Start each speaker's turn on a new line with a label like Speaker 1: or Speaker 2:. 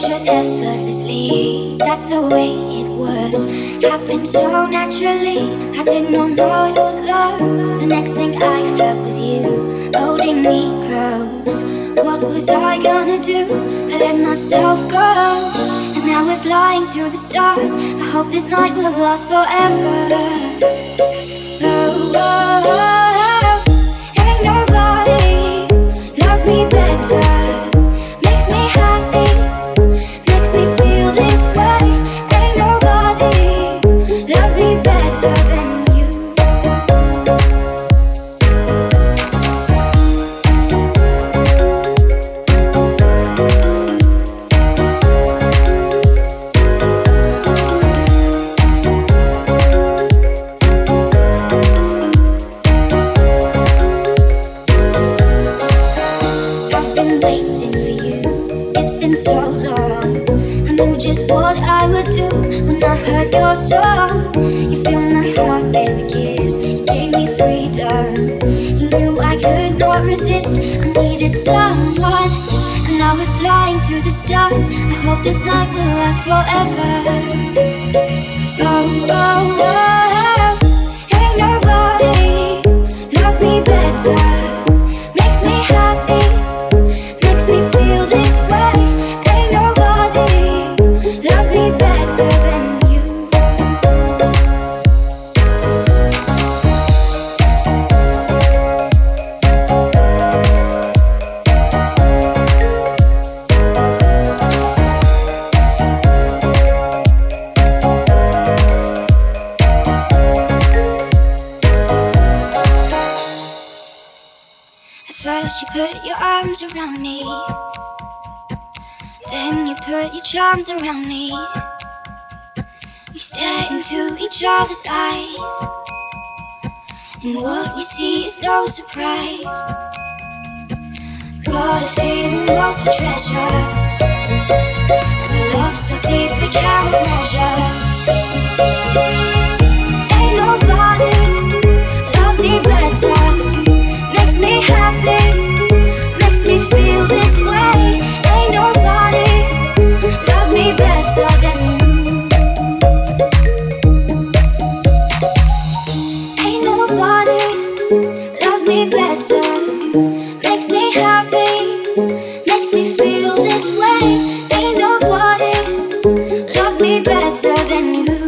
Speaker 1: captured effortlessly. That's the way it was. Happened so naturally. I did not know it was love. The next thing I felt was you holding me close. What was I gonna do? I let myself go. And now we're flying through the stars. I hope this night will last forever. Oh, oh, oh. Ain't nobody loves me better. Makes me happy, makes me feel this way. Ain't nobody loves me better than you. I've been waiting for you, it's been so long. I knew just what I would do when I heard your song. You filled my heart with a kiss, you gave me freedom. You knew I could not resist, I needed someone. And now we're flying through the stars. I hope this night will last forever. Oh, oh, oh. Ain't nobody loves me better. Makes me happy, makes me feel this way. Ain't nobody loves me better than you. At first you put your arms around me, then you put your charms around me. We stare into each other's eyes, and what we see is no surprise. Got a feeling lost for treasure, and a love so deep we cannot measure. Ain't nobody loves me better. Makes me happy, makes me feel this way. Ain't nobody loves me better than you. Ain't nobody loves me better. Makes me happy, makes me feel this way. Ain't nobody loves me better than you.